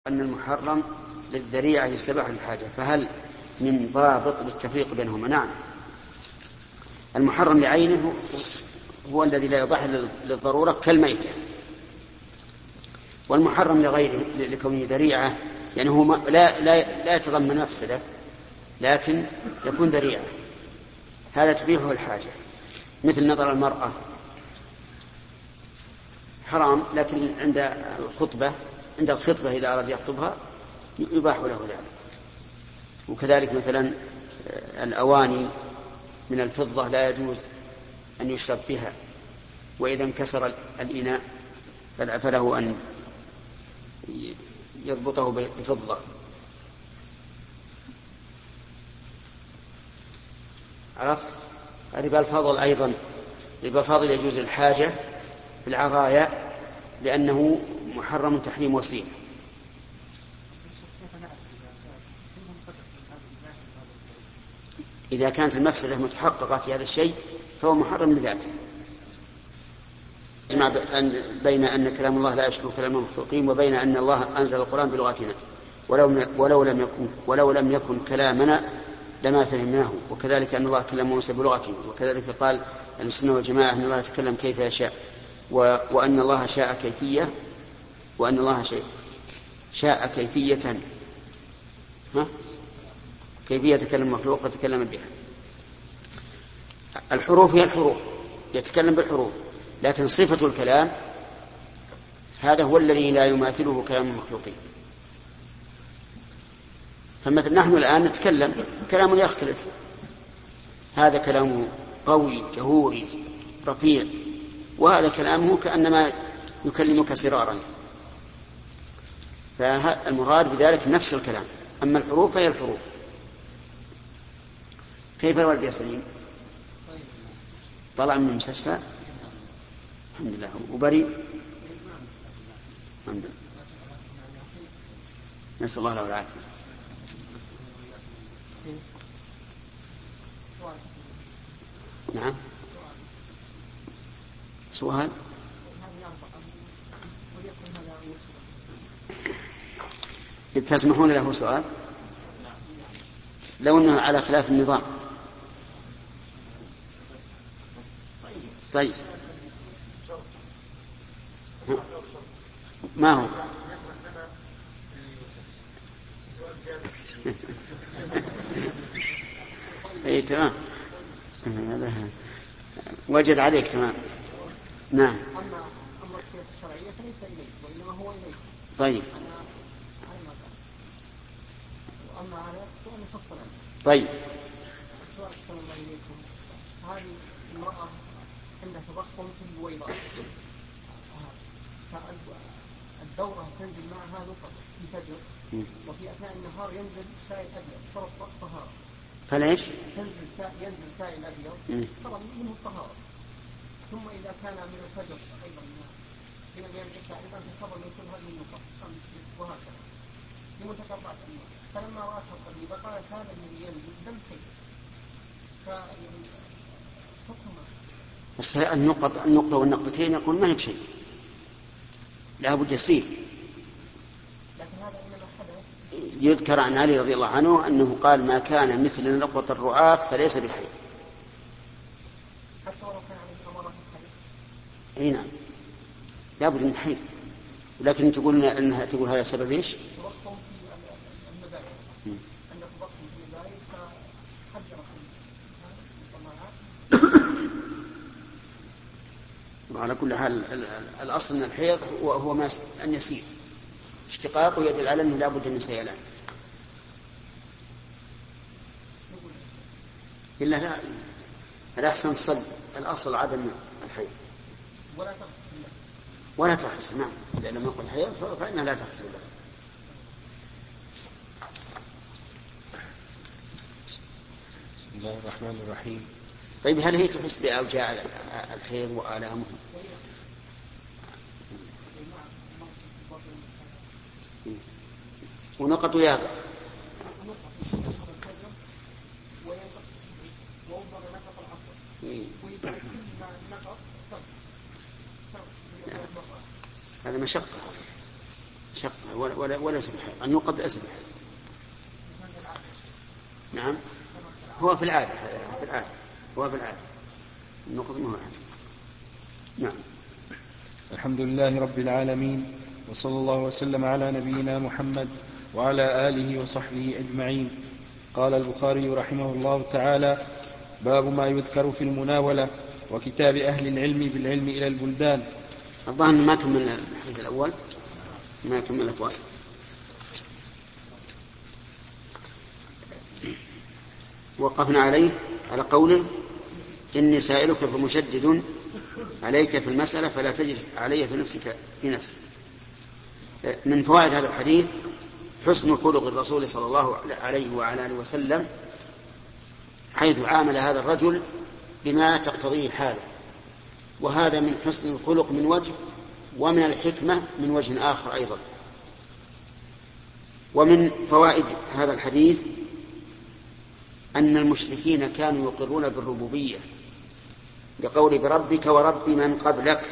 أن المحرم للذريعة يستباح للحاجة، فهل من ضابط للتفريق بينهما؟ نعم، المحرم لعينه هو الذي لا يباح للضرورة كالميتة، والمحرم لغيره لكونه ذريعة يعني هو لا يتضمن مفسدة لكن يكون ذريعة، هذا تبيحه الحاجة، مثل نظر المرأة حرام لكن عند الخطبة إذا أراد يخطبها يباح له ذلك. وكذلك مثلا الأواني من الفضة لا يجوز أن يشرب بها، وإذا انكسر الإناء فله أن يضبطه بفضة. عرفت؟ ربا الفضل أيضا، ربا الفضل يجوز للحاجة في العرايا لأنه محرم تحريم وسيلة. إذا كانت المفسدة متحققة في هذا الشيء فهو محرم لذاته. يجمع بين أن كلام الله لا يشبه كلام المخلوقين وبين أن الله أنزل القرآن بلغتنا، ولو لم يكن كلامنا لما فهمناه، وكذلك أن الله كلم موسى بلغته، وكذلك قال السنة والجماعة أن الله يتكلم كيف يشاء، وأن الله شاء كيفية، وأن الله شاء كيفية تكلم المخلوق وتكلم بها. الحروف هي الحروف، يتكلم بالحروف، لكن صفة الكلام هذا هو الذي لا يماثله كلام المخلوقين. فمثل نحن الآن نتكلم كلام يختلف، هذا كلامه قوي جهوري رفيع، وهذا كلامه كأنما يكلمك سرارا، فالمراد بذلك نفس الكلام. أما الحروف فهي الحروف. كيف الوالد يا سليم؟ طلع من المستشفى الحمد لله وبريء الحمد لله، نسأل الله له العافية. نعم، سؤال تسمحون له سؤال لو أنه على خلاف النظام؟ طيب ما هو؟ اي تمام، وجد عليك تمام. نعم. أما الصيغة الشرعية فليس إليك وإنما هو إليك. طيب. وأما على سؤال مفصل. طيب. سؤال السلام الله إليكم، هذه المرأة عندها تضخم في البويضة، الدورة تنزل معها نقط في الفجر، وفي أثناء النهار ينزل سائل أبيض فرط طهارة. فليش؟ ينزل سائل أبيض فرط منه الطهارة، ثم إذا كان من الفجر أيضا من أيام العشاء أيضا تفضل ينزل هذه النقط خمس وهكذا لمدة 4 أيام. فلما رأتها الطبيبة قالت هذا الذي ينزل دم حي، بس النقطة والنقطتين يقول ما هي بشيء، لا بد يسير. يذكر عن علي رضي الله عنه أنه قال ما كان مثل نقطة الرعاف فليس بحي. حتى ولو كان عليه أمارات الحي. اي نعم، لا بد من حي، ولكن تقول أنها تقول هذا سبب ايش؟ تضخم في المبادئ، عندك تضخم في المبادئ فحجر على كل حال الأصل من الحيض هو ما أن يسير، اشتقاقه يدل على أنه لا بد من سيلان، إلا لا الأحسن صل، الأصل عدم الحيض ولا تغتسل. نعم، إذا لم يكن الحيض فإنها لا تغتسل. بسم الله الرحمن الرحيم. طيب، هل هي تحس بأوجاع الحيض وآلامه؟ ونقط يابع. هذا مشقة شق ولا سبح أن يوقد أسبح. نعم هو في العادة هو في العادة النقض مو عادة. نعم. الحمد لله رب العالمين، وصلى الله وسلم على نبينا محمد وعلى آله وصحبه أجمعين. قال البخاري رحمه الله تعالى: باب ما يذكر في المناولة وكتاب أهل العلم بالعلم إلى البلدان. الظاهر ما كمل الحديث الأول، ما كمل الأول. وقفنا عليه على قوله: إني سائلك فمشدد عليك في المسألة فلا تجد علي في نفسك. من فوائد هذا الحديث حسن خلق الرسول صلى الله عليه وعلى آله وسلم، حيث عامل هذا الرجل بما تقتضيه حاله، وهذا من حسن الخلق من وجه، ومن الحكمة من وجه آخر أيضا. ومن فوائد هذا الحديث أن المشركين كانوا يقرون بالربوبية بقول بربك ورب من قبلك،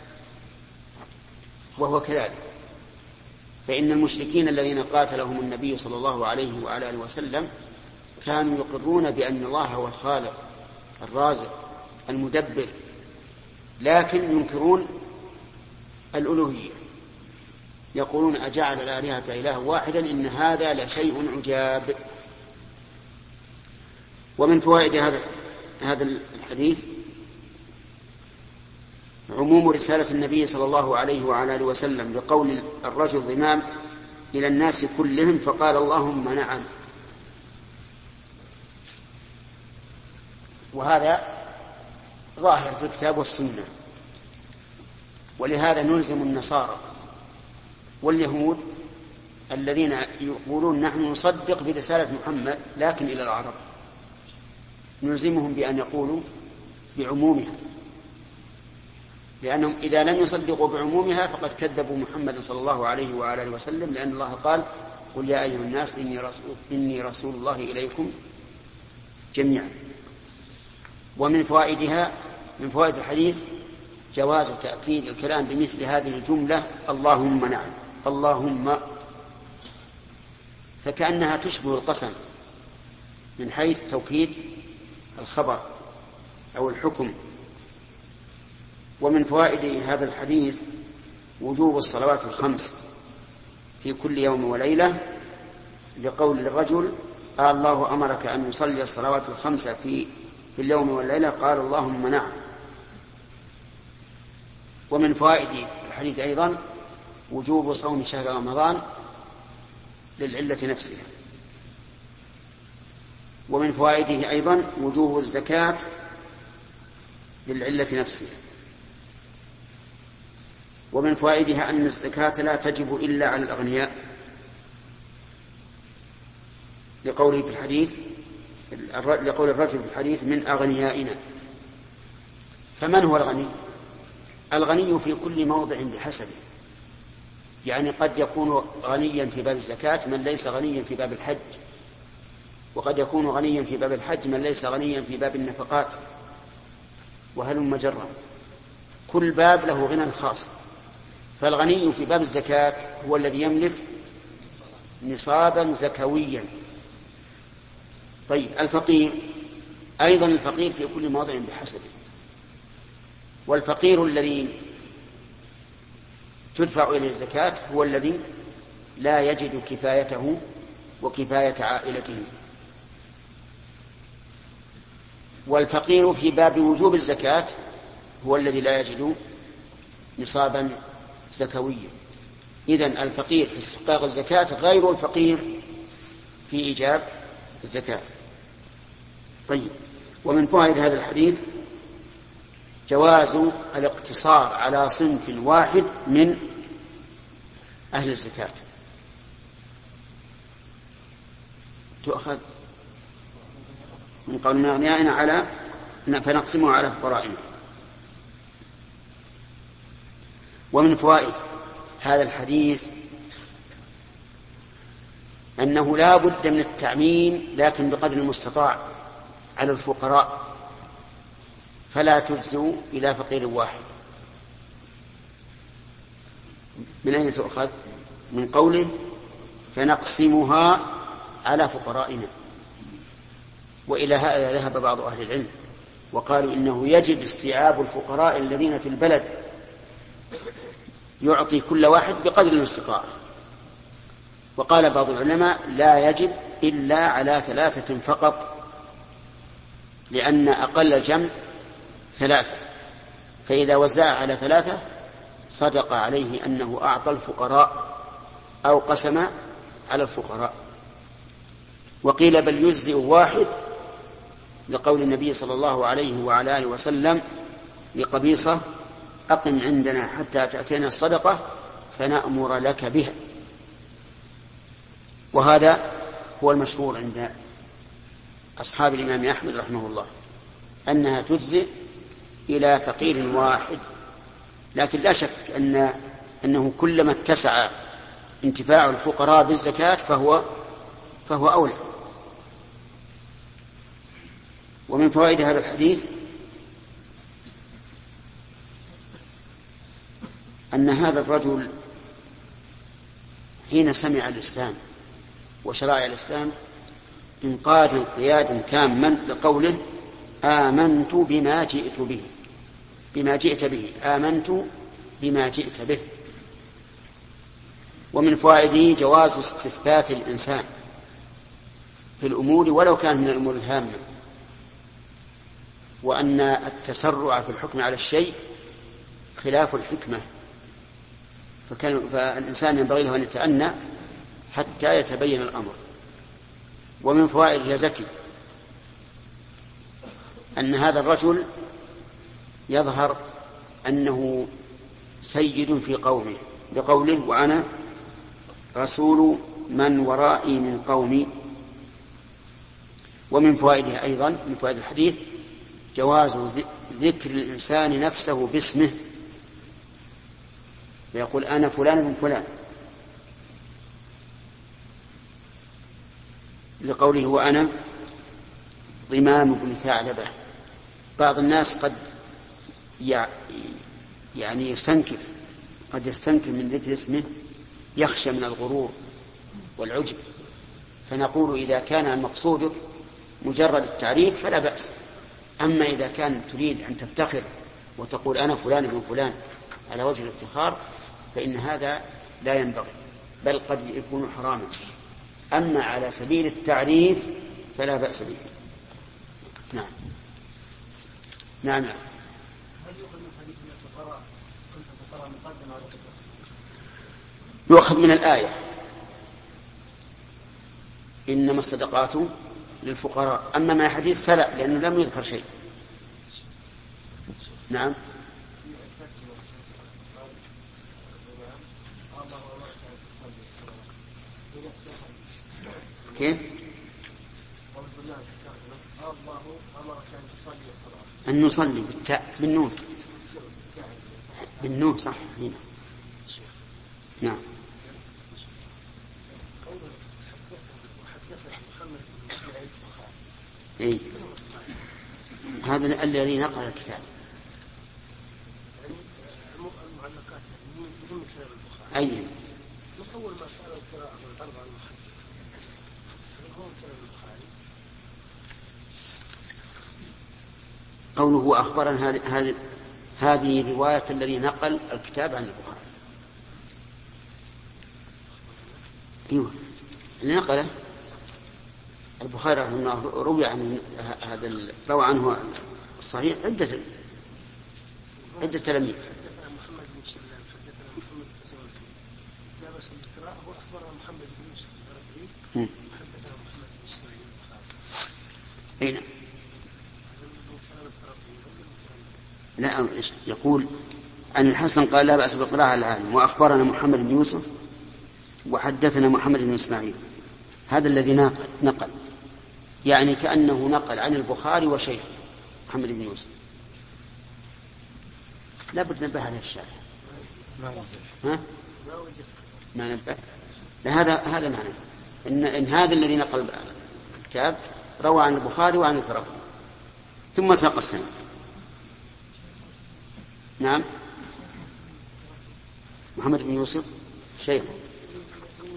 وهو كذلك. فإن المشركين الذين قاتلهم النبي صلى الله عليه وعلى آله وسلم كانوا يقرون بأن الله هو الخالق الرازق المدبر، لكن ينكرون الألوهية، يقولون أجعل الآلهة إله واحدا إن هذا لشيء عجاب. ومن فوائد هذا الحديث عموم رسالة النبي صلى الله عليه وعلى آله وسلم بقول الرجل ضمام إلى الناس كلهم فقال اللهم نعم. وهذا ظاهر في الكتاب والسنة، ولهذا نلزم النصارى واليهود الذين يقولون نحن نصدق برسالة محمد لكن إلى العرب، نلزمهم بأن يقولوا بعمومها، لأنهم إذا لم يصدقوا بعمومها فقد كذبوا محمد صلى الله عليه وعلى آله وسلم، لأن الله قال: قل يا أيها الناس إني رسول الله إليكم جميعا. ومن فوائدها من فوائد الحديث جواز تأكيد الكلام بمثل هذه الجملة: اللهم نعم، اللهم، فكأنها تشبه القسم من حيث توكيد الخبر أو الحكم. ومن فوائد هذا الحديث وجوب الصلوات الخمس في كل يوم وليلة، لقول الرجل: الله أمرك أن يصلي الصلوات الخمس في اليوم والليلة؟ قال: اللهم نعم. ومن فوائد الحديث أيضا وجوب صوم شهر رمضان للعلة نفسها. ومن فوائده أيضا وجوب الزكاة للعلة نفسها. ومن فوائدها أن الزكاة لا تجب إلا على الأغنياء، لقوله في الحديث، لقول الرجل في الحديث: من أغنيائنا. فمن هو الغني؟ الغني في كل موضع بحسبه، يعني قد يكون غنيا في باب الزكاة من ليس غنيا في باب الحج، وقد يكون غنيا في باب الحج من ليس غنيا في باب النفقات، وهلم جرا، كل باب له غنى خاص. فالغني في باب الزكاة هو الذي يملك نصابا زكويا. طيب الفقير أيضا، الفقير في كل موضع بحسبه، والفقير الذي تدفع إليه الزكاة هو الذي لا يجد كفايته وكفاية عائلته. والفقير في باب وجوب الزكاة هو الذي لا يجد نصابا زكويا. إذن الفقير في استحقاق الزكاة غير الفقير في إيجاب الزكاة. طيب، ومن فوائد هذا الحديث جواز الاقتصار على صنف واحد من أهل الزكاة، تؤخذ من قول من أغنيائنا على فنقسمه على فقرائنا. ومن فوائد هذا الحديث أنه لا بد من التعميم، لكن بقدر المستطاع على الفقراء، فلا تجزوا إلى فقير واحد. من أين تؤخذ؟ من قوله فنقسمها على فقرائنا. وإلى هذا ذهب بعض أهل العلم وقالوا إنه يجب استيعاب الفقراء الذين في البلد، يعطي كل واحد بقدر الاستطاعة. وقال بعض العلماء لا يجب إلا على 3 فقط، لأن أقل الجمع 3، فإذا وزع على 3 صدق عليه أنه أعطى الفقراء أو قسم على الفقراء. وقيل بل يجزئ 1 لقول النبي صلى الله عليه وعلى آله وسلم لقبيصة أقم عندنا حتى تأتينا الصدقة فنأمر لك بها. وهذا هو المشهور عند أصحاب الإمام أحمد رحمه الله، أنها تجزئ إلى فقير واحد. لكن لا شك أنه كلما اتسع انتفاع الفقراء بالزكاة فهو أولى. ومن فوائد هذا الحديث أن هذا الرجل حين سمع الإسلام وشرائع الإسلام انقاد انقيادا تاما لقوله آمنت بما جئت به، بما جئت به، آمنت بما جئت به. ومن فوائده جواز استثبات الإنسان في الأمور ولو كان من الأمور الهامة، وأن التسرع في الحكم على الشيء خلاف الحكمة، فالإنسان ينبغي له أن يتأنى حتى يتبين الأمر. ومن فوائد يا زكي أن هذا الرجل يظهر أنه سيد في قومه بقوله وأنا رسول من ورائي من قومي. ومن فوائدها أيضا من فوائد الحديث جواز ذكر الإنسان نفسه باسمه، فيقول أنا فلان من فلان، لقوله وأنا ضمام بن ثعلبة. بعض الناس قد يعني يستنكف، قد يستنكف من ذكر اسمه، يخشى من الغرور والعجب، فنقول إذا كان مقصودك مجرد التعريف فلا بأس. أما إذا كان تريد أن تفتخر وتقول أنا فلان من فلان على وجه الافتخار فإن هذا لا ينبغي، بل قد يكون حراما. أما على سبيل التعريف فلا بأس به. نعم. نعم. هل يؤخذ من حديث الفقراء صنف الفقراء مقدم على الفقراء؟ يؤخذ من الآية إنما الصدقات للفقراء. أما ما حديث فلا، لأنه لم يذكر شيء. نعم. كيف؟ أن نصلي بالتاء بالنون، بالنون صح هنا. نعم. إيه؟ هذا الذي نقل الكتاب. أي من أول ما قال القراءة والعرض عن المحدث هو كلام البخاري. قوله أخبرنا هذه رواية الذي نقل الكتاب عن البخاري. أيوه اللي نقله البخاري رحمه الله روي عن هذا روى عنه الصحيح عدة تلاميذ. حدثنا محمد بن سلام، حدثنا محمد بن زوجي، لا بأس بالقراءة، وأخبرنا محمد بن يوسف البربري، حدثنا محمد بن إسماعيل البخاري. أين؟ لا يقول عن الحسن قال لا بأس بالقراءة على العالم، وأخبرنا محمد بن يوسف وحدثنا محمد بن إسماعيل. هذا الذي نقل يعني كأنه نقل عن البخاري وشيخ محمد بن يوسف. لا بد ننبه على الشارع. ها؟ ما ننبه. هذا معنى إن هذا الذي نقل الكتاب روى عن البخاري وعن الفرقي ثم ساق السند. نعم. محمد بن يوسف شيخ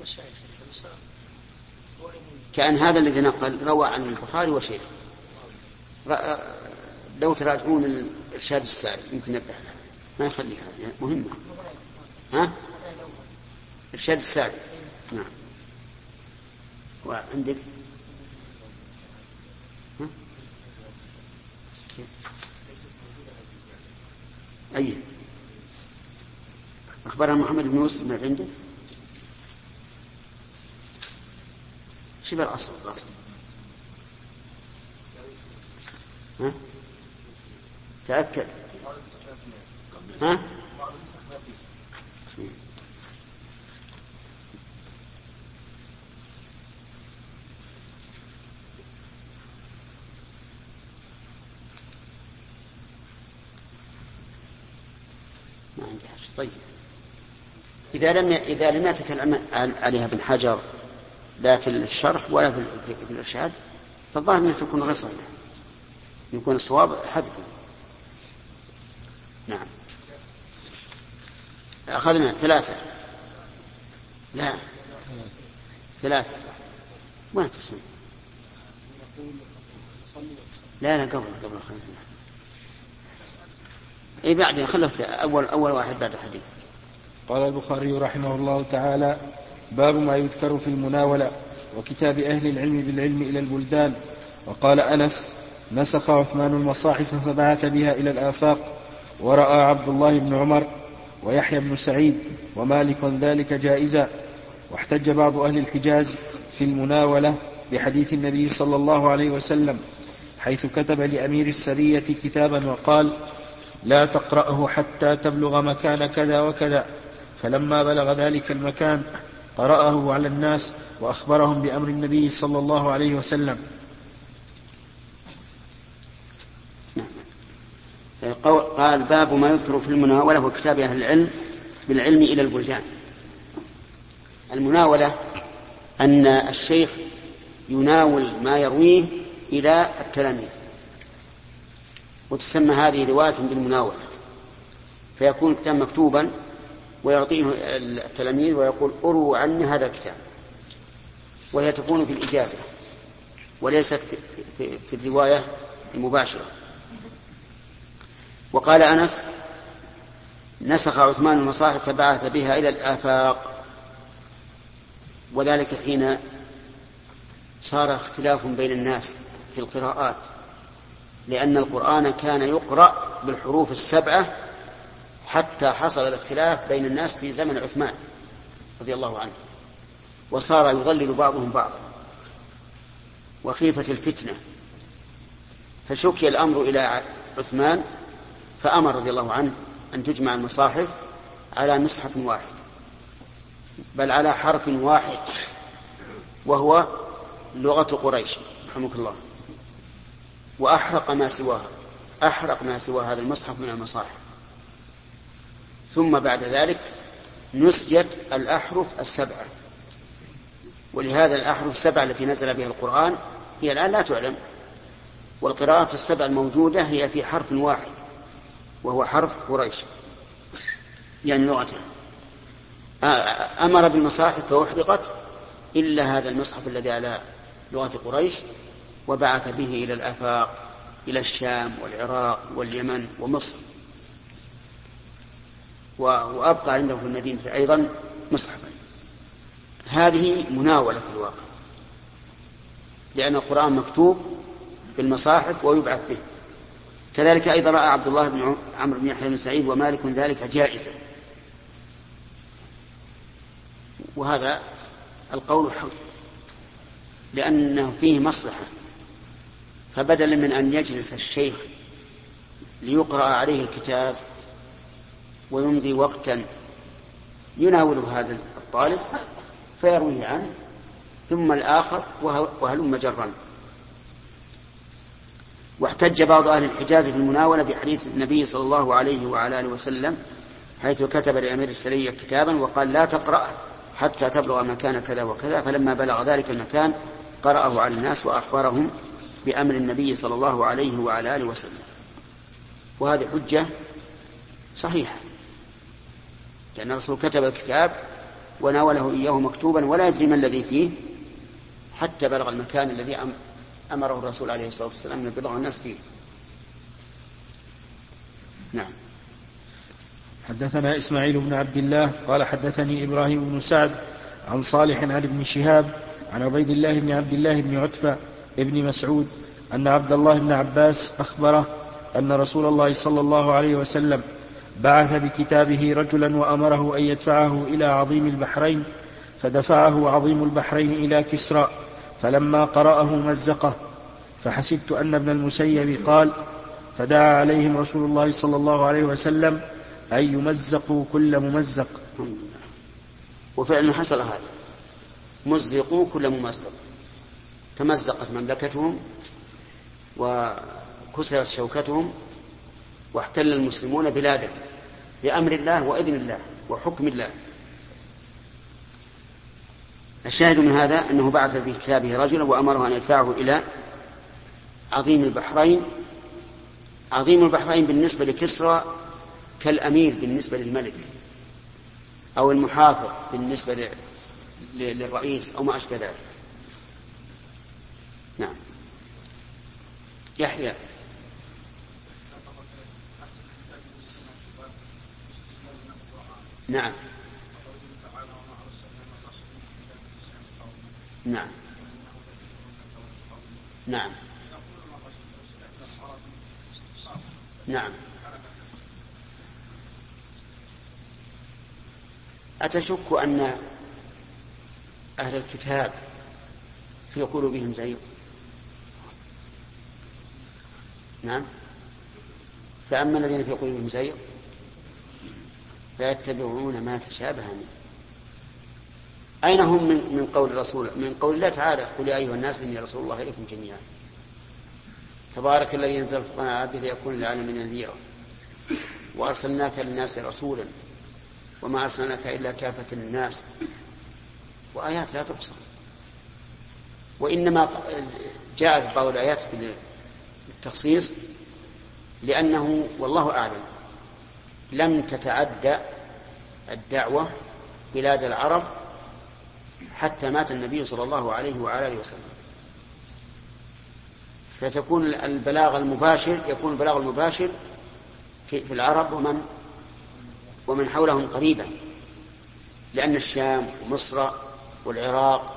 كأن هذا الذي نقل روى عن البخاري وشيخ. لو تراجعون الإرشاد الساري يمكن نبه لها، ما يخلي هذه مهمة. ها؟ إرشاد الساري. نعم. وعندك أيه أخبرنا محمد بن يوسف من عنده شبه الأصل. ها؟ تأكد. ها؟ ما عندي حاجة. طيب إذا لم يتكلم عليها ابن حجر لا في الشرح ولا في الإرشاد فالظاهر أنها تكون غير صحيحة، يكون الصواب حذفه. نعم. أخذنا 3. لا 3 وين تصنع؟ لا قبل أي بعدين خلص أول واحد بعد الحديث. قال البخاري رحمه الله تعالى: باب ما يذكر في المناولة وكتاب أهل العلم بالعلم إلى البلدان. وقال أنس: نسخ عثمان المصاحف فبعث بها إلى الآفاق، ورأى عبد الله بن عمر ويحيى بن سعيد ومالك ذلك جائزا. واحتج بعض أهل الحجاز في المناولة بحديث النبي صلى الله عليه وسلم حيث كتب لأمير السرية كتابا وقال: لا تقرأه حتى تبلغ مكان كذا وكذا. فلما بلغ ذلك المكان قرأه على الناس وأخبرهم بأمر النبي صلى الله عليه وسلم. قال: باب ما يذكر في المناولة وكتاب أهل العلم بالعلم إلى البلدان. المناولة أن الشيخ يناول ما يرويه إلى التلاميذ، وتسمى هذه رواية بالمناولة، فيكون الكتاب مكتوبا ويعطيه التلاميذ ويقول: أروا عني هذا الكتاب، وهي تكون في الإجازة وليست في الرواية المباشرة. وقال أنس: نسخ عثمان المصاحف فبعث بها إلى الآفاق، وذلك حين صار اختلاف بين الناس في القراءات، لأن القرآن كان يقرأ بالحروف 7 حتى حصل الاختلاف بين الناس في زمن عثمان رضي الله عنه، وصار يضلل بعضهم بعضا وخيفة الفتنة، فشكي الأمر إلى عثمان فأمر رضي الله عنه أن تجمع المصاحف على مصحف واحد، بل على حرف واحد، وهو لغة قريش رحمك الله، وأحرق ما سواه هذا المصحف من المصاحف. ثم بعد ذلك نسجت الأحرف 7، ولهذا الأحرف 7 التي نزل بها القرآن هي الآن لا تعلم، والقراءات 7 الموجودة هي في حرف واحد وهو حرف قريش يعني لغتها. أمر بالمصاحف فأحرقت إلا هذا المصحف الذي على لغة قريش، وبعث به إلى الآفاق، إلى الشام والعراق واليمن ومصر، وأبقى عنده في المدينة أيضا مصحفا. هذه مناولة في الواقع، لأن القرآن مكتوب بالمصاحف ويبعث به. كذلك أيضا رأى عبد الله بن عمرو بن يحيى بن سعيد ومالك ذلك جائزا، وهذا القول حق، لأنه فيه مصلحة. فبدلا من أن يجلس الشيخ ليقرأ عليه الكتاب ويمضي وقتا يناوله هذا الطالب فيرويه عنه ثم الآخر وهلم جرا. واحتج بعض أهل الحجاز في المناولة بحديث النبي صلى الله عليه وعلى آله وسلم حيث كتب لأمير السرية كتابا وقال: لا تقرأ حتى تبلغ مكان كذا وكذا. فلما بلغ ذلك المكان قرأه على الناس وأخبرهم بأمر النبي صلى الله عليه وعلى آله وسلم. وهذه حجة صحيحة، لأن الرسول كتب الكتاب وناوله إياه مكتوبا ولا يدري ما الذي فيه حتى بلغ المكان الذي أمره الرسول عليه الصلاة والسلام أن يبلغ الناس فيه. نعم. حدثنا إسماعيل بن عبد الله قال حدثني إبراهيم بن سعد عن صالح عن ابن شهاب عن عبيد الله بن عبد الله بن عتبة ابن مسعود أن عبد الله بن عباس أخبره أن رسول الله صلى الله عليه وسلم بعث بكتابه رجلا وأمره أن يدفعه إلى عظيم البحرين، فدفعه عظيم البحرين إلى كسرى، فلما قرأه مزقه، فحسبت أن ابن المسيب قال: فدعا عليهم رسول الله صلى الله عليه وسلم أن يمزقوا كل ممزق. وفعلا حصل هذا، مزقوا كل ممزق، تمزقت مملكتهم وكسرت شوكتهم واحتل المسلمون بلاده بأمر الله وإذن الله وحكم الله. الشاهد من هذا أنه بعث في كتابه رجلا وأمره أن يدفعه إلى عظيم البحرين. عظيم البحرين بالنسبة لكسرى كالأمير بالنسبة للملك، أو المحافظ بالنسبة للرئيس أو ما أشبه ذلك. نعم. يحيى. نعم. نعم. نعم. نعم. أتشك أن أهل الكتاب في قلوبهم زيغ؟ نعم. فأما الذين في قلوبهم زيغ فيتبعون ما تشابه منه. أين هم من قول الرسول، من قول الله تعالى: قل يا أيها الناس إني رسول الله إليكم جميعا تبارك الذي ينزل الفرقان على عبده ليكون للعالمين نذيرا وأرسلناك للناس رسولا وما أرسلناك إلا كافة للناس، وآيات لا تحصى. وإنما جاءت بعض الآيات بالتخصيص لأنه والله أعلم لم تتعدى الدعوة بلاد العرب حتى مات النبي صلى الله عليه وآله وسلم، فتكون البلاغ المباشر يكون البلاغ المباشر في العرب ومن حولهم قريبا، لأن الشام ومصر والعراق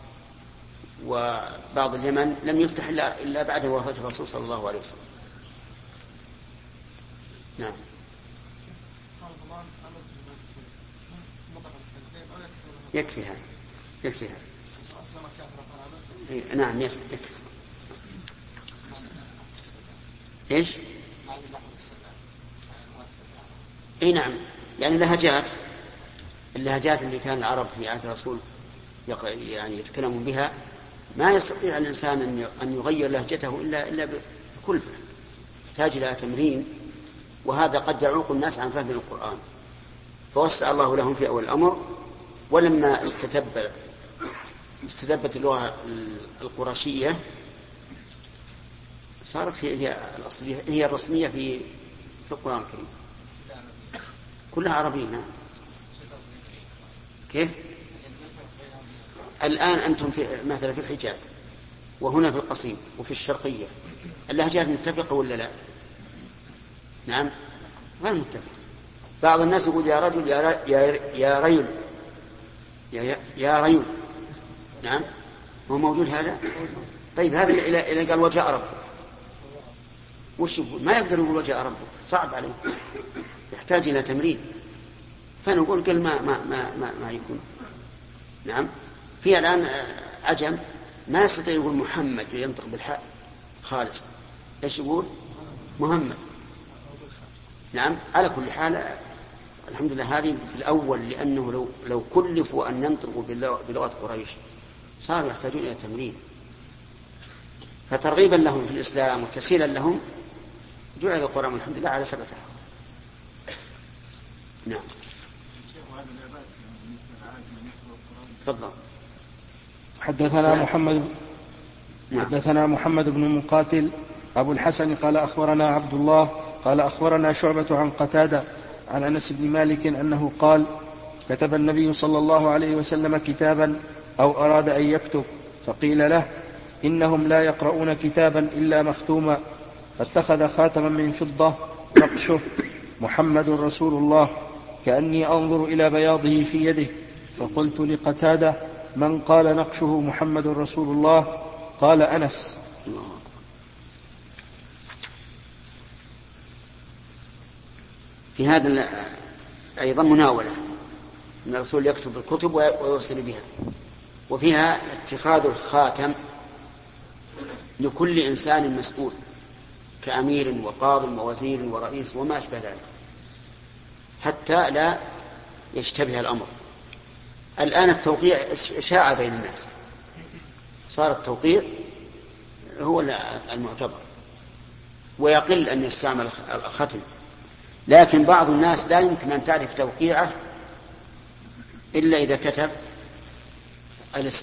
وبعض اليمن لم يفتح إلا بعد وفاة الرسول صلى الله عليه وسلم. نعم. يكفي هذا، يكفي هذا. نعم يكفي. ايش؟ اي نعم، يعني اللهجات اللي كان العرب في عهد الرسول يعني يتكلمون بها، ما يستطيع الإنسان أن يغير لهجته إلا بكلفة، يحتاج إلى تمرين، وهذا قد يعوق الناس عن فهم القرآن. فوسع الله لهم في أول الأمر، ولما استتبت اللغة القرشية صارت هي الأصلية، هي الرسمية في القرآن الكريم، كلها عربية. نعم. كيف؟ الآن أنتم مثلا في الحجاز وهنا في القصيم وفي الشرقية، اللهجات متفقة ولا لا؟ نعم غير متفقة. بعض الناس يقول يا رجل يا ريل يا ريل. نعم، هو موجود هذا. طيب هذا إلى قال وجاء ربك، وش يقول؟ ما يقدر يقول وجاء ربك، صعب عليه، يحتاج إلى تمرين. فنقول قل ما يكون. نعم. في الآن عجم ما يستطيع يقول محمد وينطق بالحاء خالص، ايش يقول؟ محمد. نعم. على كل حال الحمد لله هذه في الأول، لأنه لو كلفوا أن ينطقوا بلغة قريش صاروا يحتاجون إلى تمرين، فترغيبا لهم في الإسلام وتسهيلا لهم جعل القرآن الحمد لله على 7 أحرف. نعم. تفضل. حدثنا محمد بن مقاتل أبو الحسن قال أخبرنا عبد الله قال أخبرنا شعبة عن قتادة عن أنس بن مالك أنه قال كتب النبي صلى الله عليه وسلم كتابا أو أراد أن يكتب، فقيل له إنهم لا يقرؤون كتابا إلا مختوما، فاتخذ خاتما من فضة نقشه محمد رسول الله، كأني أنظر إلى بياضه في يده. فقلت لقتادة: من قال نقشه محمد رسول الله؟ قال: أنس. في هذا أيضا مناولة أن الرسول يكتب الكتب ويوصل بها، وفيها اتخاذ الخاتم لكل إنسان مسؤول كأمير وقاض ووزير ورئيس وما أشبه ذلك، حتى لا يشتبه الأمر. الآن التوقيع شاع بين الناس، صار التوقيع هو المعتبر، ويقل أن يستعمل الختم. لكن بعض الناس لا يمكن أن تعرف توقيعه إلا إذا كتب الاسم،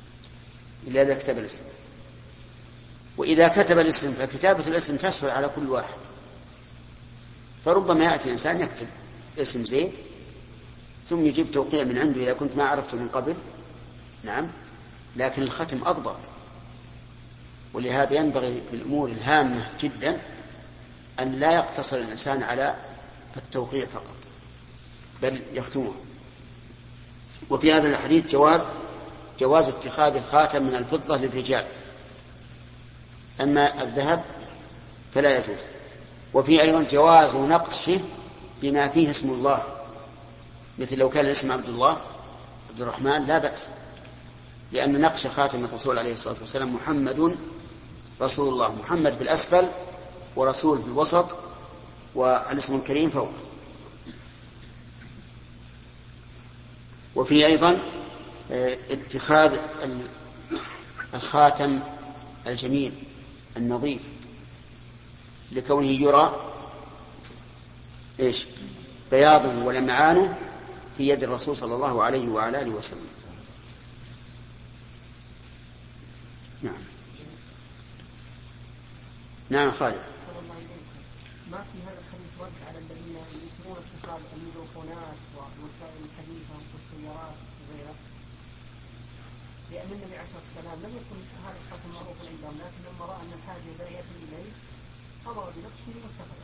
وإذا كتب الاسم فكتابة الاسم تسهل على كل واحد. فربما يأتي إنسان يكتب اسم زيد ثم يجيب توقيع من عنده إذا كنت ما عرفته من قبل، نعم، لكن الختم أضبط. ولهذا ينبغي في الأمور الهامة جدا أن لا يقتصر الإنسان على التوقيع فقط، بل يختمه. وفي هذا الحديث جواز اتخاذ الخاتم من الفضة للرجال، أما الذهب فلا يجوز. وفي أيضا جواز نقشه بما فيه اسم الله، مثل لو كان الاسم عبد الله عبد الرحمن لا بأس، لأن نقش خاتم الرسول عليه الصلاة والسلام محمد رسول الله، محمد في الأسفل ورسول في الوسط والاسم الكريم فوق. وفي أيضا اتخاذ الخاتم الجميل النظيف لكونه يرى بياضه ولمعانه في يد الرسول صلى الله عليه وعلى آله وسلم. نعم خالد. ما في هذا الحديث رد على الذين ينكرون اتخاذ الميكروفونات والوسائل الحديثة والسيارات وغيرها، لأن النبي عليه الصلاة والسلام لم يكن هذا الخاتم معروف عندهم، لكن لما رأى أن الحاجة لا يأتي إليه أمر بنقشه واتخذه.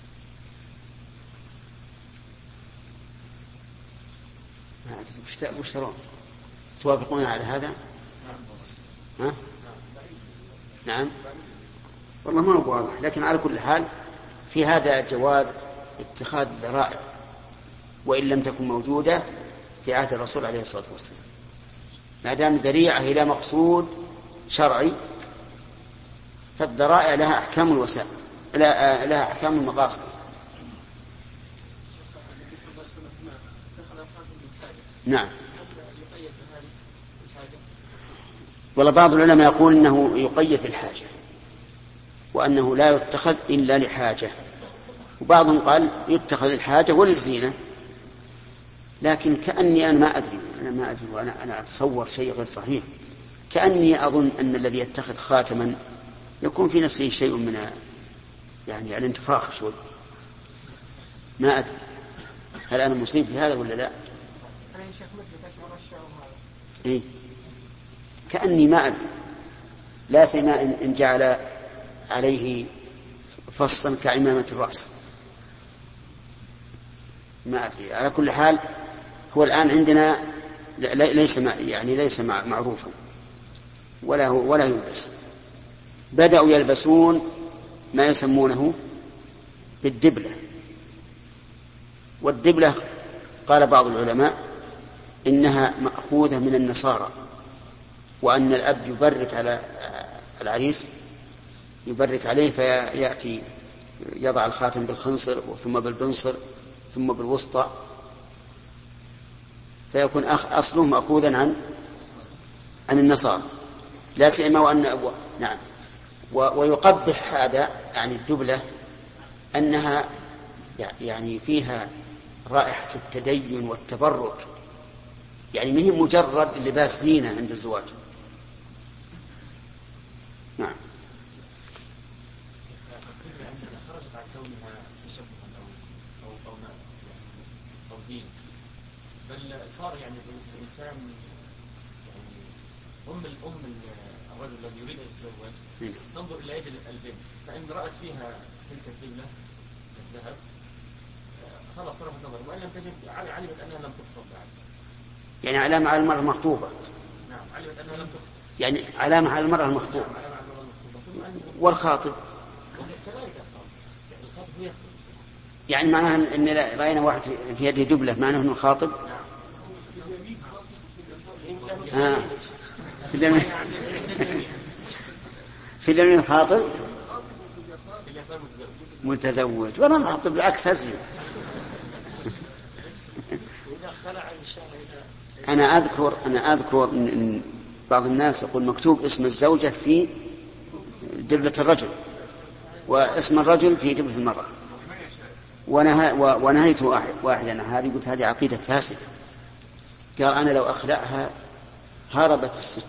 وش ترون؟ توافقون على هذا؟ ها؟ نعم، والله ما هو واضح، لكن على كل حال في هذا جواز اتخاذ ذرائع وإن لم تكن موجودة في عهد الرسول عليه الصلاة والسلام، ما دام ذريعة إلى مقصود شرعي، فالذرائع لها أحكام الوسائل، لها أحكام المقاصد. نعم. والله بعض العلماء يقول إنه يقيد بالحاجة، وأنه لا يتخذ إلا لحاجة، وبعضهم قال يتخذ الحاجة وللزينة. لكن كأني أنا ما أدري وأنا أتصور شيء غير صحيح، كأني أظن أن الذي يتخذ خاتما يكون في نفسه شيء من يعني الانتفاخ شوي، ما أدري هل أنا مصيب في هذا ولا لا. أنا يا شيخ مثلك أشعر الشعور هذا. إيه، كأني ما أدري، لا سيما إن جعل عليه فصا كعمامة الرأس، ما أدري. على كل حال هو الآن عندنا ليس معروفا ولا يلبس. بدأوا يلبسون ما يسمونه بالدبلة، والدبلة قال بعض العلماء إنها مأخوذة من النصارى، وأن الأب يبرك على العريس، يبرك عليه فيأتي يضع الخاتم بالخنصر ثم بالبنصر ثم بالوسطى، فيكون أصله مأخوذا عن النصارى، لا سيما وأن نعم. ويقبح هذا يعني الدبلة أنها يعني فيها رائحة التدين والتبرك، يعني منه مجرد لباس زينة عند الزواج. نعم. بل صار يعني الإنسان يعني الرجل الذي يريد أن يتزوج تنظر إلى يد البنت، فإن رأت فيها تلك الدبلة الذهب خلاص صرفت نظر، وإن لم تجد علمت أنها لم تخطب بعد. يعني علامة على المرأة المخطوبة. نعم، علمت أنها لم تخطب. يعني علامة على المرأة المخطوبة. والخاطب كذلك الخاطب يخطب. يعني معناها أن رأينا واحد في يده دبلة معناه أنه خاطب. في اليمين خاطب متزوج، وأنا محطب بالعكس هزي. أنا أذكر إن بعض الناس يقول مكتوب اسم الزوجة في دبلة الرجل واسم الرجل في دبلة المرأة، ونهيت واحدا هذه، قلت هذه عقيدة فاسدة. قال أنا لو أخلعها هربت الست.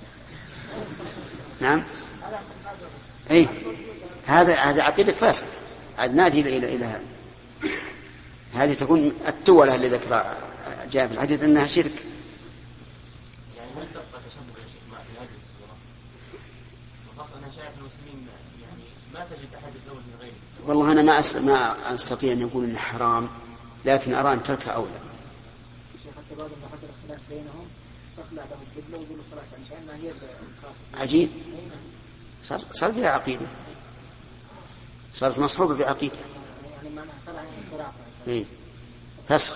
نعم، أي هذا عقيدة فاسدة. عاد نادي إلى هذا. هذه تكون التولة اللي ذكر جاء في الحديث أنها شرك. يعني هل تبقى تشبه يا شيخ في هذه الصورة؟ وخاصة أنها شايف المسلمين يعني ما تجد أحد يتزوج من غيره. والله أنا ما أستطيع أن أقول إنه حرام، لكن أرى أن ترك أولى. شيخ حتى بعد ما حصل اختلاف بينهم تخلع له القبلة ويقولوا خلاص يعني شأنها هي الخاصة. عجيب، صار فيها عقيدة، صارت مصحوبة بعقيدة. يعني معناها خلع الخرافة. إيه، فسخ.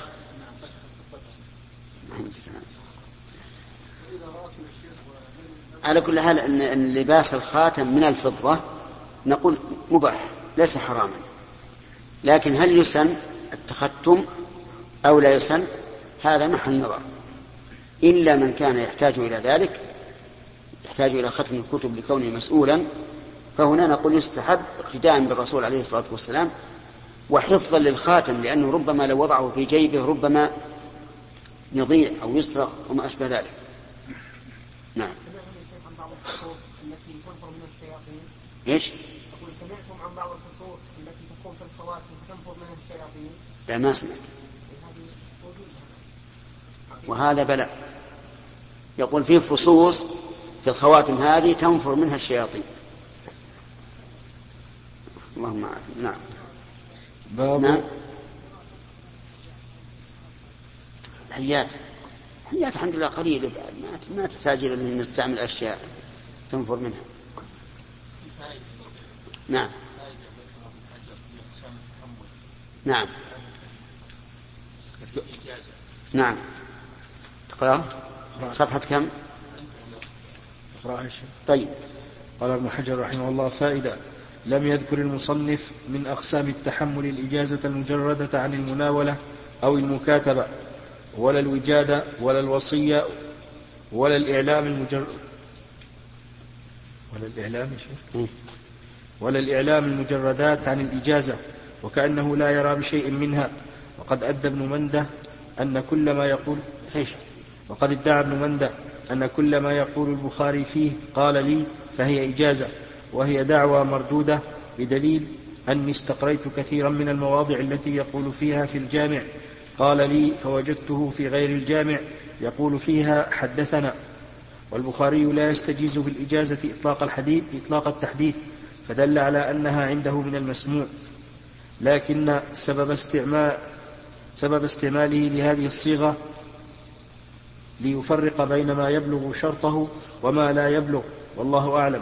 على كل حال أن لباس الخاتم من الفضة نقول مباح ليس حراما، لكن هل يسن التختم أو لا يسن هذا محل نظر، إلا من كان يحتاج إلى ذلك، يحتاج إلى ختم الكتب لكونه مسؤولا، فهنا نقول يستحب اقتداء بالرسول عليه الصلاة والسلام وحفظا للخاتم، لأنه ربما لو وضعه في جيبه ربما يضيع أو يسرق وما أشبه ذلك. نعم. عن بعض الخصوص التي تنفر من الشياطين. إيش؟ أقول سمعتم عن بعض الخصوص التي تكون في الخواتم تنفر من الشياطين. لا ما سمعت. وهذا بلاء. يقول فيه فصوص في الخواتم هذه تنفر منها الشياطين. اللهم عافية. نعم. نعم. الحيات الحمد لله قليلة، ما تحتاج إلى أن نستعمل أشياء تنفر منها. نعم. نعم. نعم. تقرأ صفحة كم؟ طيب. قال ابن حجر رحمه الله: فائدة: لم يذكر المصنف من أقسام التحمل الإجازة المجردة عن المناولة أو المكاتبة، ولا الوجادة، ولا الوصية، ولا الإعلام المجرد، ولا الإعلام المجردات عن الإجازة، وكأنه لا يرى بشيء منها. وقد أدى ابن منده أن كل ما يقول وقد ادعى ابن منده أن كل ما يقول البخاري فيه قال لي فهي إجازة، وهي دعوى مردودة، بدليل أني استقريت كثيرا من المواضع التي يقول فيها في الجامع قال لي، فوجدته في غير الجامع يقول فيها حدثنا. والبخاري لا يستجيز في الإجازة إطلاق التحديث، فدل على أنها عنده من المسموع، لكن سبب استعماله لهذه الصيغة ليفرق بين ما يبلغ شرطه وما لا يبلغ، والله أعلم.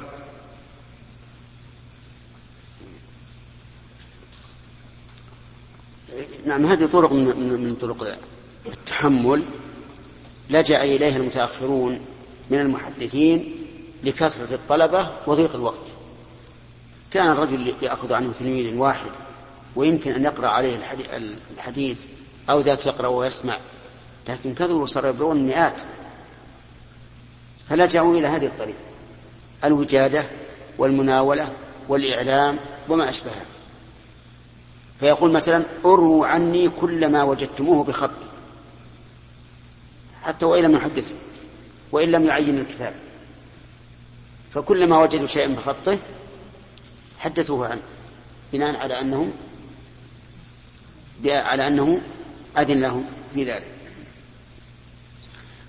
نعم. هذه طرق من طرق التحمل لجأ إليها المتأخرون من المحدثين لكثرة الطلبة وضيق الوقت. كان الرجل يأخذ عنه تلميذ واحد ويمكن أن يقرأ عليه الحديث أو ذاك يقرأ ويسمع، لكن كثروا صاروا يبلغون مئات، فلجأوا إلى هذه الطريقة: الوجادة والمناولة والإعلام وما أشبهها. فيقول مثلا: أروا عني كل ما وجدتموه بخطي، حتى وإن لم يحدثه وإن لم يعين الكتاب، فكل ما وجدوا شيئا بخطه حدثوه عنه، بناء على أنه أذن لهم في ذلك.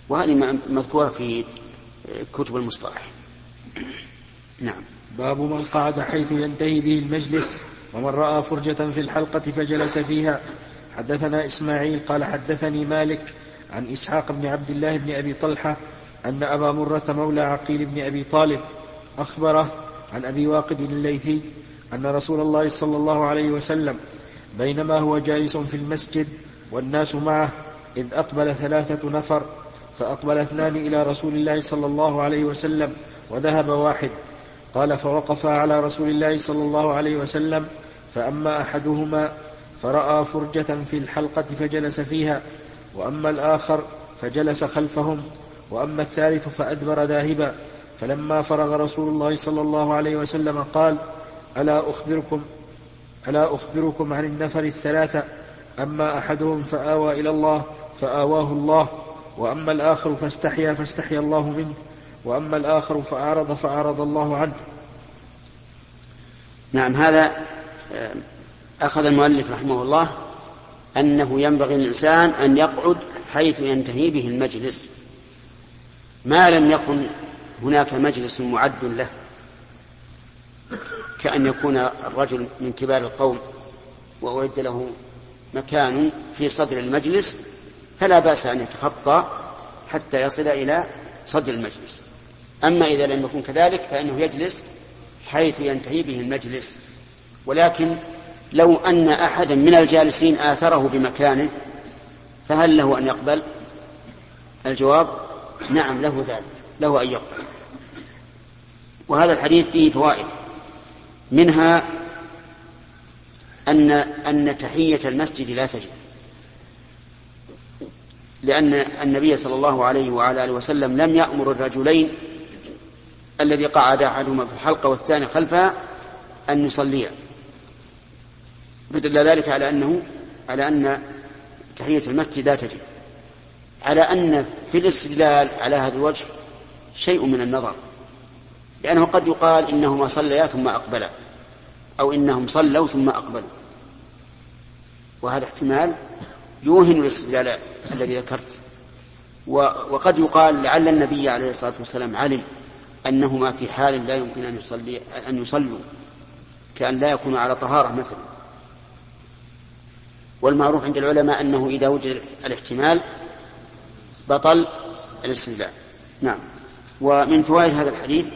وهذه مذكورة في كتب المصطلح. نعم. باب من قعد حيث ينتهي به المجلس ومن رأى فرجة في الحلقة فجلس فيها. حدثنا إسماعيل قال حدثني مالك عن إسحاق بن عبد الله بن أبي طلحة أن أبا مرة مولى عقيل بن أبي طالب أخبره عن أبي واقد الليثي أن رسول الله صلى الله عليه وسلم بينما هو جالس في المسجد والناس معه إذ أقبل 3 نفر، فأقبل 2 إلى رسول الله صلى الله عليه وسلم وذهب 1. قال فوقف على رسول الله صلى الله عليه وسلم، فأما أحدهما فرأى فرجة في الحلقة فجلس فيها، وأما الآخر فجلس خلفهم، وأما الثالث فأدبر ذاهبا. فلما فرغ رسول الله صلى الله عليه وسلم قال ألا أخبركم عن النفر 3، أما أحدهم فآوى إلى الله فآواه الله، وأما الآخر فاستحيا الله منه، وأما الآخر فأعرض الله عنه. نعم. هذا أخذ المؤلف رحمه الله أنه ينبغي الإنسان أن يقعد حيث ينتهي به المجلس ما لم يكن هناك مجلس معد له، كأن يكون الرجل من كبار القوم وأعد له مكان في صدر المجلس، فلا بأس أن يتخطى حتى يصل إلى صدر المجلس. أما إذا لم يكن كذلك فإنه يجلس حيث ينتهي به المجلس. ولكن لو أن أحدا من الجالسين آثره بمكانه فهل له أن يقبل؟ الجواب نعم، له ذلك، له أن يقبل. وهذا الحديث فيه فوائد، منها أن تحية المسجد لا تجب، لأن النبي صلى الله عليه وعلى آله وسلم لم يأمر الرجلين الذي قعد أحدهما في الحلقة والثاني خلفها أن يصليا، فدل ذلك على أن تحية المسجد لا تجب، على أن في الاستدلال على هذا الوجه شيء من النظر، لأنه قد يقال إنهما صليا ثم أقبلا، أو إنهم صلوا ثم أقبلوا، وهذا احتمال يوهن الاستدلال الذي ذكرت. وقد يقال لعل النبي عليه الصلاة والسلام علم أنهما في حال لا يمكن أن يصلوا، كأن لا يكونوا على طهارة مثلا. والمعروف عند العلماء أنه إذا وجد الاحتمال بطل الاستدلال. نعم. ومن فوائد هذا الحديث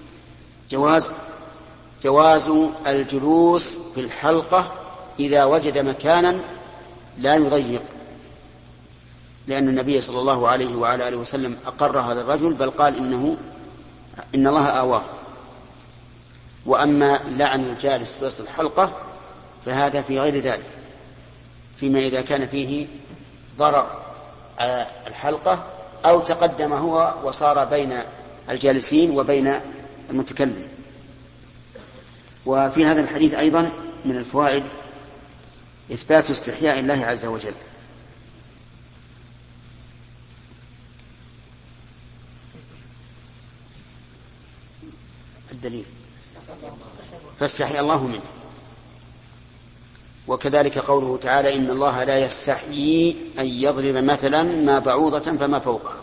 جواز الجلوس في الحلقة إذا وجد مكانا لا يضيق، لأن النبي صلى الله عليه وعلى آله وسلم أقر هذا الرجل، بل قال إن الله آواه. وأما لعن الجالس في وسط الحلقة فهذا في غير ذلك، فيما إذا كان فيه ضرر على الحلقة أو تقدم هو وصار بين الجالسين وبين المتكلم. وفي هذا الحديث أيضا من الفوائد إثبات استحياء الله عز وجل. الدليل فاستحيا الله منه. وكذلك قوله تعالى إن الله لا يستحيي أن يضرب مثلا ما بعوضة فما فوقها.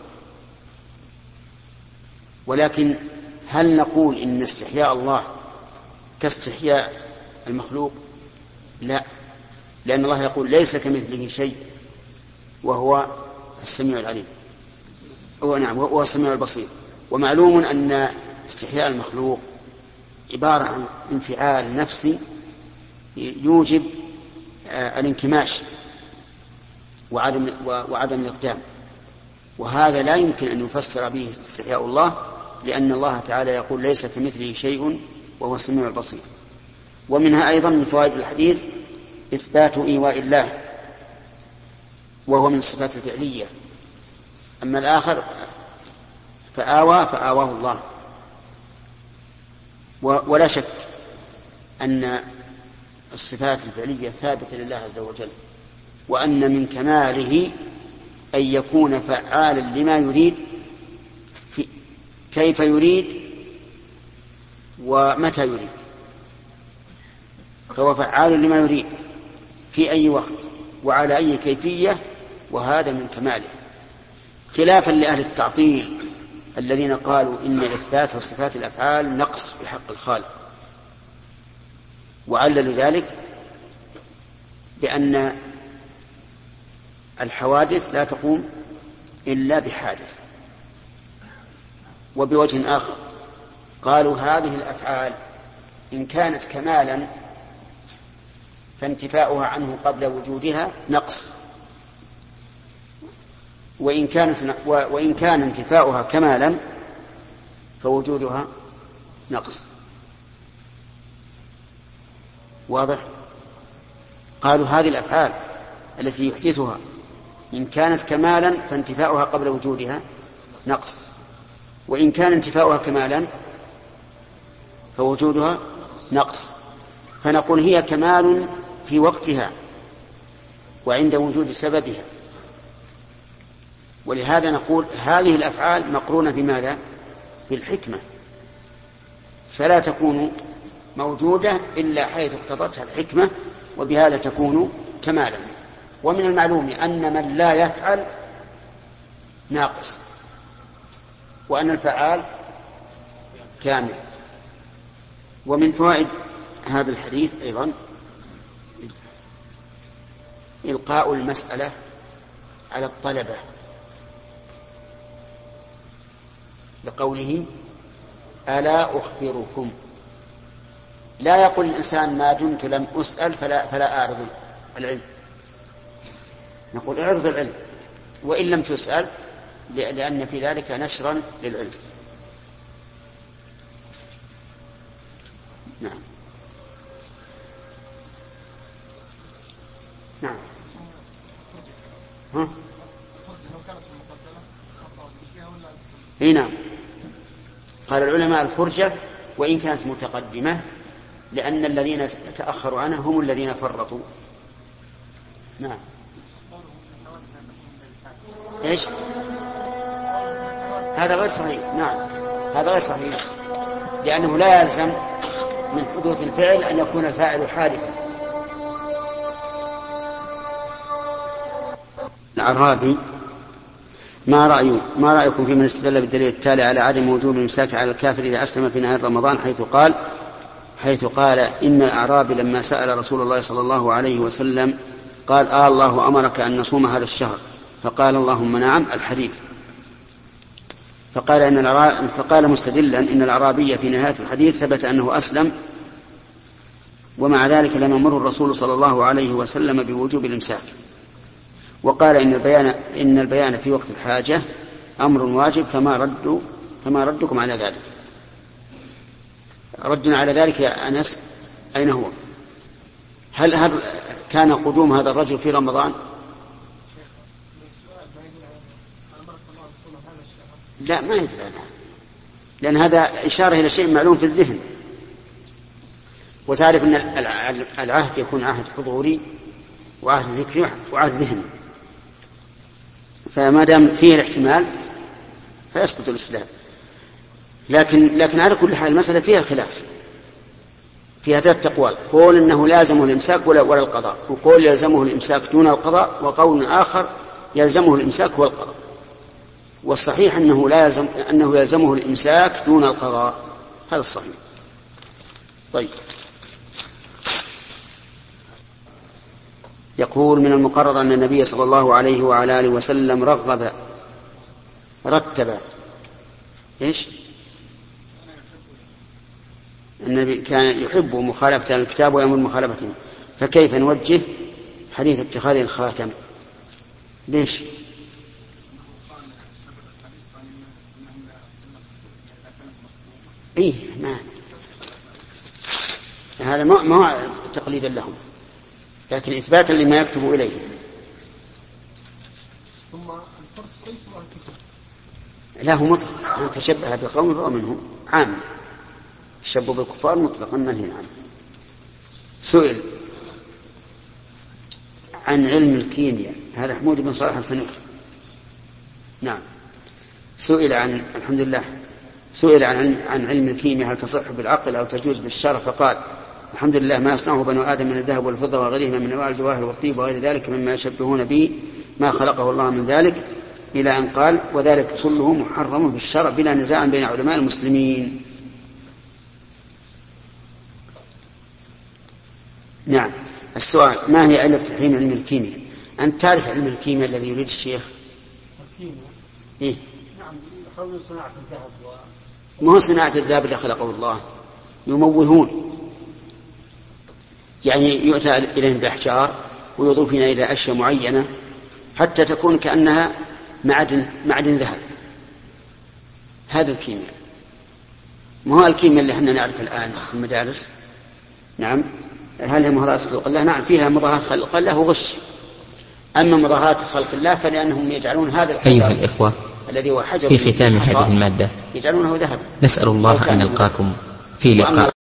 ولكن هل نقول إن استحياء الله كاستحياء المخلوق؟ لا، لأن الله يقول ليس كمثله شيء وهو السميع العليم، وهو السميع البصير. ومعلوم أن استحياء المخلوق عبارة عن انفعال نفسي يوجب الانكماش وعدم الإقدام، وهذا لا يمكن أن يفسر به استحياء الله، لأن الله تعالى يقول ليس كمثله شيء وهو السميع البصير. ومنها أيضا من فوائد الحديث إثبات إيواء الله، وهو من الصفات الفعلية. أما الآخر فآواه الله. ولا شك أن الصفات الفعلية ثابتة لله عز وجل، وأن من كماله أن يكون فعالا لما يريد كيف يريد ومتى يريد، فهو فعال لما يريد في أي وقت وعلى أي كيفية، وهذا من كماله. خلافا لأهل التعطيل الذين قالوا إن إثبات صفات الأفعال نقص في حق الخالق، وعللوا ذلك بأن الحوادث لا تقوم إلا بحادث. وبوجه آخر قالوا هذه الأفعال إن كانت كمالا فانتفاؤها عنه قبل وجودها نقص، وإن كان انتفاؤها كمالا فوجودها نقص. واضح؟ قالوا هذه الأفعال التي يحدثها إن كانت كمالا فانتفاؤها قبل وجودها نقص، وإن كان انتفاؤها كمالا فوجودها نقص. فنقول هي كمال في وقتها وعند وجود سببها، ولهذا نقول هذه الأفعال مقرونة بماذا؟ بالحكمة، فلا تكون موجودة إلا حيث اقتضتها الحكمة، وبهذا تكون كمالا. ومن المعلوم أن من لا يفعل ناقص، وأن الفعال كامل. ومن فوائد هذا الحديث أيضا إلقاء المسألة على الطلبة بقوله ألا أخبركم. لا يقول الإنسان ما دمت لم أسأل فلا أعرض العلم، نقول اعرض العلم وإن لم تسأل، لأن في ذلك نشرا للعلم. نعم نعم. ها؟ اي نعم. قال العلماء الفرجة وإن كانت متقدمة، لأن الذين تأخروا عنها هم الذين فرطوا. نعم. ايش؟ هذا غير صحيح. نعم هذا غير صحيح، لأنه لا يلزم من حدوث الفعل أن يكون الفاعل حادثا. الأعرابي ما رأيكم في من استدل بالدليل التالي على عدم وجوب الإمساك على الكافر إذا أسلم في نهار رمضان، حيث قال إن الأعرابي لما سأل رسول الله صلى الله عليه وسلم قال الله أمرك أن نصوم هذا الشهر؟ فقال اللهم نعم، الحديث. فقال مستدلا إن الأعرابي في نهاية الحديث ثبت أنه أسلم، ومع ذلك لم يمر الرسول صلى الله عليه وسلم بوجوب الإمساك، وقال إن البيان في وقت الحاجة أمر واجب، فما ردكم على ذلك؟ ردنا على ذلك يا أنس أين هو؟ هل كان قدوم هذا الرجل في رمضان؟ لا، ما يدل عنها، لأن هذا إشارة إلى شيء معلوم في الذهن، وتعرف أن العهد يكون عهد حضوري وعهد ذكري وعهد ذهني، فما دام فيه الاحتمال فيسقط الإسلام. لكن على كل حال المسألة فيها خلاف، فيها 3 أقوال: قول إنه لازمه الإمساك ولا القضاء، وقول يلزمه الإمساك دون القضاء، وقول آخر يلزمه الإمساك والقضاء. والصحيح أنه يلزمه الإمساك دون القضاء، هذا الصحيح. طيب، يقول من المقرر أن النبي صلى الله عليه وعلى آله وسلم رتب إيش؟ النبي كان يحب مخالفة الكتاب ويأمر مخالفته، فكيف نوجه حديث اتخاذ الخاتم؟ ليش؟ إيه، ما هذا ما تقليدا لهم، لكن إثباتا لما يكتب إليه. ثم الفرس ليس الكتاب، لا، هو مطلق، من تشبه بقوم فهو منهم، عام. التشبه بالكفار مطلقا منهي عنه. سئل عن علم الكيمياء، هذا حمود بن صالح الفنيخ. نعم، سئل عن علم الكيمياء هل تصح بالعقل أو تجوز بالشرع، فقال الحمد لله ما يصنعه بنو آدم من الذهب والفضة وغيرهما من أنواع الجواهر والطيب وغير ذلك مما يشبهون به ما خلقه الله من ذلك، إلى أن قال وذلك كله محرم في الشرع بلا نزاع بين علماء المسلمين. نعم. السؤال: ما هي علة تحريم علم الكيمياء؟ أنت تعرف علم الكيمياء الذي يريد الشيخ؟ الكيمياء؟ إيه؟ نعم، يحاولون صناعة الذهب ما هو صناعة الذهب اللي خلقه الله، يموهون، يعني يؤتى إليهم بأحجار ويضيفون إلى أشياء معينة حتى تكون كأنها معدن ذهب. هذا الكيمياء، ما هو الكيمياء اللي احنا نعرف الآن في المدارس. نعم. هل هي مضاهاة خلق الله؟ نعم، فيها مضاهاة خلق الله وغش. أما مضاهاة خلق الله فلأنهم يجعلون هذا الحجر أيها الإخوة، الذي هو حجر في ختام هذه المادة يجعلونه ذهبا. نسأل الله أن نلقاكم في لقاء